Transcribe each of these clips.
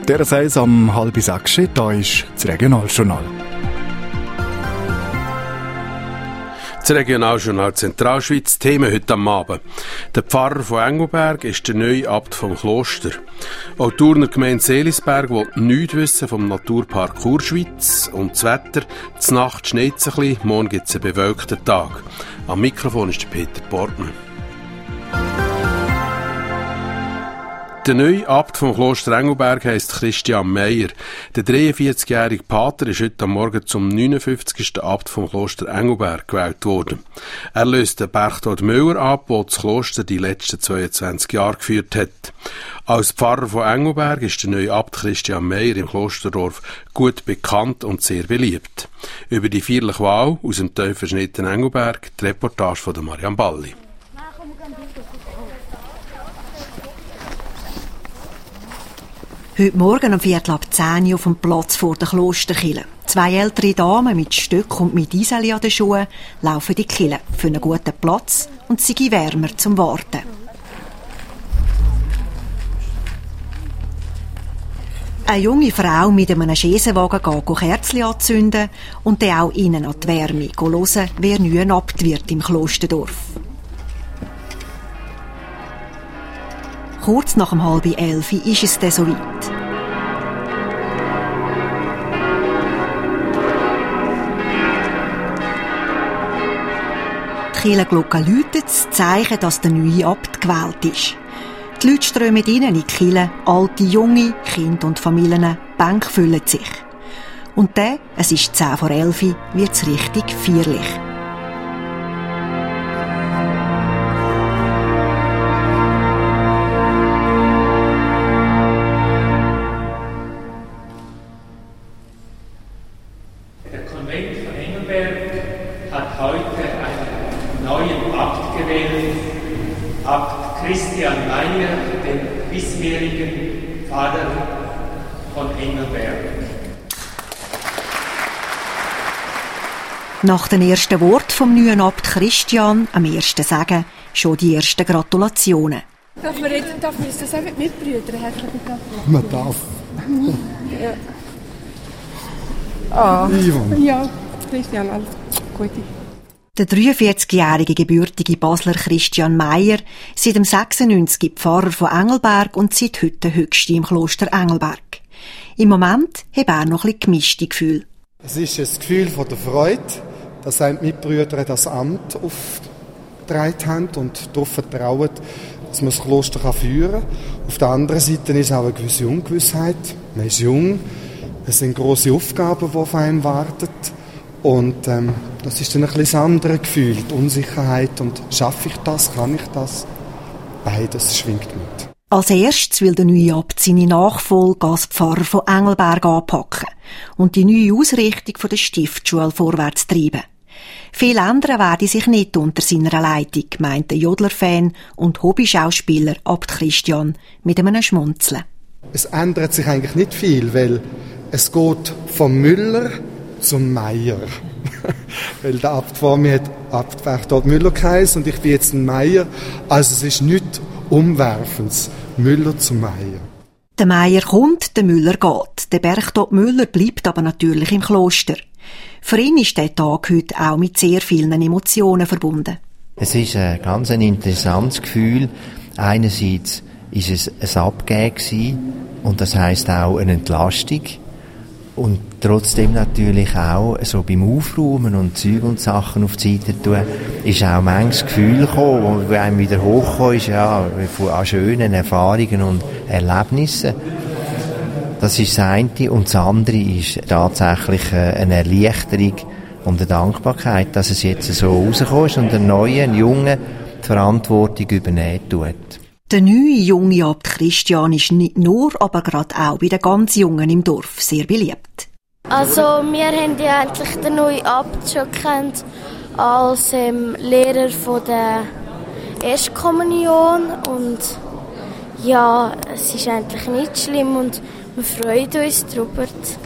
Der 6 am 5:30, da ist das Regionaljournal. Das Regionaljournal Zentralschweiz, Themen heute am Abend. Der Pfarrer von Engelberg ist der neue Abt vom Kloster. Auch die Thurner Gemeinde Seelisberg will nichts wissen vom Naturpark Kurschweiz. Und das Wetter, zur Nacht schneit es ein bisschen, morgen gibt es einen bewölkten Tag. Am Mikrofon ist der Peter Portmann. Der neue Abt vom Kloster Engelberg heisst Christian Meyer. Der 43-jährige Pater ist heute am Morgen zum 59. Abt vom Kloster Engelberg gewählt worden. Er löst den Berchtold Müller ab, der das Kloster die letzten 22 Jahre geführt hat. Als Pfarrer von Engelberg ist der neue Abt Christian Meyer im Klosterdorf gut bekannt und sehr beliebt. Über die feierliche Wahl aus dem Täuferschnitt in Engelberg die Reportage von Marianne Balli. Heute Morgen um 9:15 auf dem Platz vor der Klosterkirche. 2 ältere Damen mit Stöcken und mit Eiseli an den Schuhen laufen in die Kirche für einen guten Platz und sie sind wärmer zum Warten. Eine junge Frau mit einem Schesenwagen geht Kerzen anzünden und dann auch innen an die Wärme hören, wer neu Abt wird im Klosterdorf. Kurz nach 10:30 ist es dann soweit. Die Kirchenglocke läutet, das Zeichen, dass der neue Abt gewählt ist. Die Leute strömen rein in die Kirche, alte, junge, Kinder und Familien, Bänke füllen sich. Und dann, es ist 10:10, wird es richtig feierlich. Christian Meyer, den biswerigen Pfarrer von Engelberg. Nach den ersten Worten vom neuen Abt Christian, am ersten Sagen, schon die ersten Gratulationen. Darf man das auch mit Mitbrüdern? Herzlichen Dank. Man darf. Ja. Ja, Christian, alles Gute. Der 43-jährige gebürtige Basler Christian Meyer, seit dem 96 Pfarrer von Engelberg und seit heute der Höchste im Kloster Engelberg. Im Moment hat er noch ein bisschen gemischte Gefühle. Es ist ein Gefühl von der Freude, dass die Mitbrüder das Amt aufgetragen haben und darauf vertrauen, dass man das Kloster führen kann. Auf der anderen Seite ist auch eine gewisse Ungewissheit. Man ist jung, es sind grosse Aufgaben, die auf einen warten. Und das ist dann ein bisschen das andere Gefühl, die Unsicherheit. Und schaffe ich das, kann ich das? Beides schwingt mit. Als erstes will der neue Abt seine Nachfolge als Pfarrer von Engelberg anpacken und die neue Ausrichtung von der Stiftsschule vorwärts treiben. Viel ändern werde sich nicht unter seiner Leitung, meint der Jodler-Fan und Hobbyschauspieler Abt Christian mit einem Schmunzeln. Es ändert sich eigentlich nicht viel, weil es geht vom Müller zum Meier. Weil der Abt vor mir hat Abt Berchtold Müller geheißen und ich bin jetzt ein Meier. Also es ist nichts Umwerfendes. Müller zum Meier. Der Meier kommt, der Müller geht. Der Berchtold Müller bleibt aber natürlich im Kloster. Für ihn ist der Tag heute auch mit sehr vielen Emotionen verbunden. Es ist ein ganz interessantes Gefühl. Einerseits ist es ein Abgeben und das heisst auch eine Entlastung. Und trotzdem natürlich auch, so beim Aufräumen und Zeug und Sachen auf die Seite tun, ist auch manches Gefühl gekommen, wo einem wieder hochgekommen ist, ja, an schönen Erfahrungen und Erlebnissen. Das ist das eine. Und das andere ist tatsächlich eine Erleichterung und eine Dankbarkeit, dass es jetzt so rausgekommen ist und ein Junge die Verantwortung übernehmen tut. Der neue junge Abt Christian ist nicht nur, aber gerade auch bei den ganz Jungen im Dorf sehr beliebt. Also wir haben ja eigentlich den neuen Abt schon gekannt als Lehrer von der Erstkommunion und ja, es ist eigentlich nicht schlimm und wir freuen uns darüber.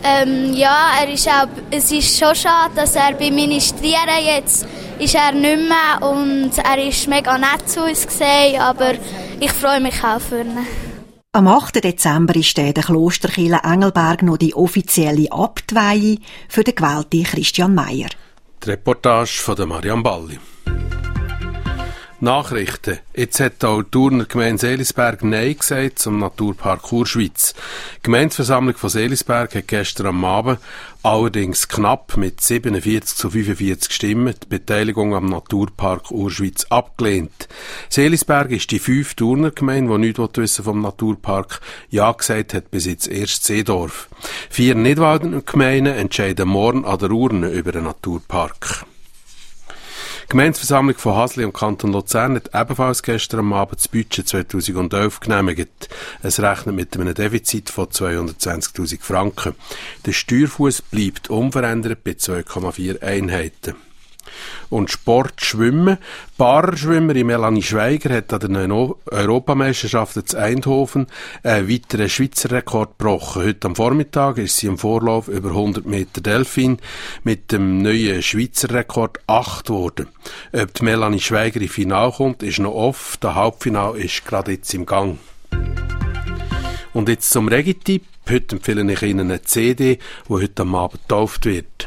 Es ist schon schade, dass er beim Ministrieren jetzt ist er nicht mehr und er ist mega nett zu uns gesehen, aber ich freue mich auch für ihn. Am 8. Dezember ist der Klosterkirche Engelberg noch die offizielle Abtweihe für den gewählten Christian Meyer. Die Reportage von der Marianne Balli. Nachrichten. Jetzt hat auch die Thuner Gemeinde Seelisberg Nein gesagt zum Naturpark Urschwitz. Die Gemeindeversammlung von Seelisberg hat gestern am Abend allerdings knapp mit 47 zu 45 Stimmen die Beteiligung am Naturpark Urschwitz abgelehnt. Seelisberg ist die 5. Thuner Gemeinde, die nichts wissen vom Naturpark. Ja gesagt hat bis jetzt erst Seedorf. 4 Nidwalder Gemeinden entscheiden morgen an der Urne über den Naturpark. Die Gemeindeversammlung von Hasli und Kanton Luzern hat ebenfalls gestern am Abend das Budget 2011 genehmigt. Es rechnet mit einem Defizit von 220.000 Franken. Der Steuerfuss bleibt unverändert bei 2,4 Einheiten. Und Sport, Schwimmen. Paraschwimmerin Melanie Schweiger hat an den Europameisterschaften zu Eindhoven einen weiteren Schweizer Rekord gebrochen. Heute am Vormittag ist sie im Vorlauf über 100 Meter Delfin mit dem neuen Schweizer Rekord 8 geworden. Ob die Melanie Schweiger im Finale kommt, ist noch offen. Das Halbfinale ist gerade jetzt im Gang. Und jetzt zum Reggae-Tipp. Heute empfehle ich Ihnen eine CD, die heute am Abend getauft wird.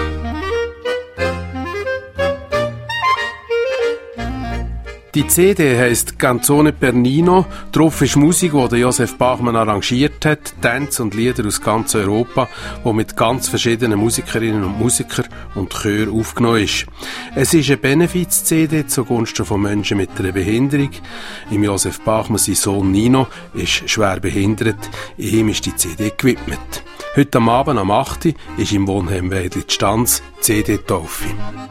Die CD heisst Canzone per Nino. Drauf ist Musik, die Josef Bachmann arrangiert hat, Tänze und Lieder aus ganz Europa, die mit ganz verschiedenen Musikerinnen und Musikern und Chören aufgenommen ist. Es ist eine Benefiz-CD zugunsten von Menschen mit einer Behinderung. Im Josef Bachmann sein Sohn Nino ist schwer behindert. Ihm ist die CD gewidmet. Heute am Abend am 8. ist im Wohnheim Weidli Stanz CD-Taufe.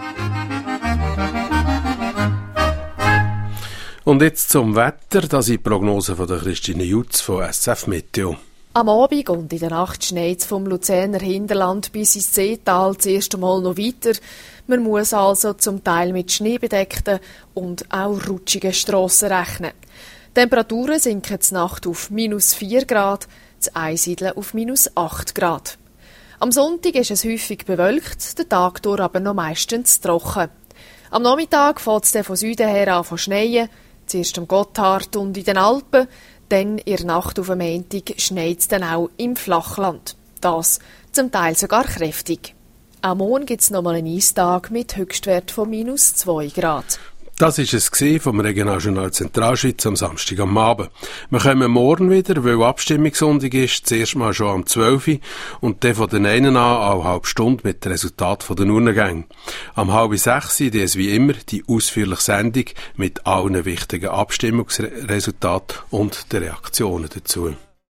Und jetzt zum Wetter, das sind die Prognosen von der Christine Jutz von SF Meteo. Am Abend und in der Nacht schneit es vom Luzerner Hinterland bis ins Seetal das erste Mal noch weiter. Man muss also zum Teil mit schneebedeckten und auch rutschigen Strassen rechnen. Die Temperaturen sinken zur Nacht auf -4 Grad, zu Einsiedeln auf -8 Grad. Am Sonntag ist es häufig bewölkt, der Tag durch aber noch meistens trocken. Am Nachmittag fängt es dann von Süden her an zu schneien, zuerst am Gotthard und in den Alpen, dann in der Nacht auf am Montag schneit es dann auch im Flachland. Das zum Teil sogar kräftig. Am Morgen gibt es nochmal einen Eistag mit Höchstwert von -2 Grad. Das war es vom Regionaljournal Zentralschweiz am Samstag am Abend. Wir kommen morgen wieder, weil Abstimmungssonntag ist, zuerst mal schon am 12 Uhr und dann von den einen an eine halbe Stunde mit dem Resultat der Urnengänge. Am 5:30 Uhr ist wie immer die ausführliche Sendung mit allen wichtigen Abstimmungsresultaten und den Reaktionen dazu.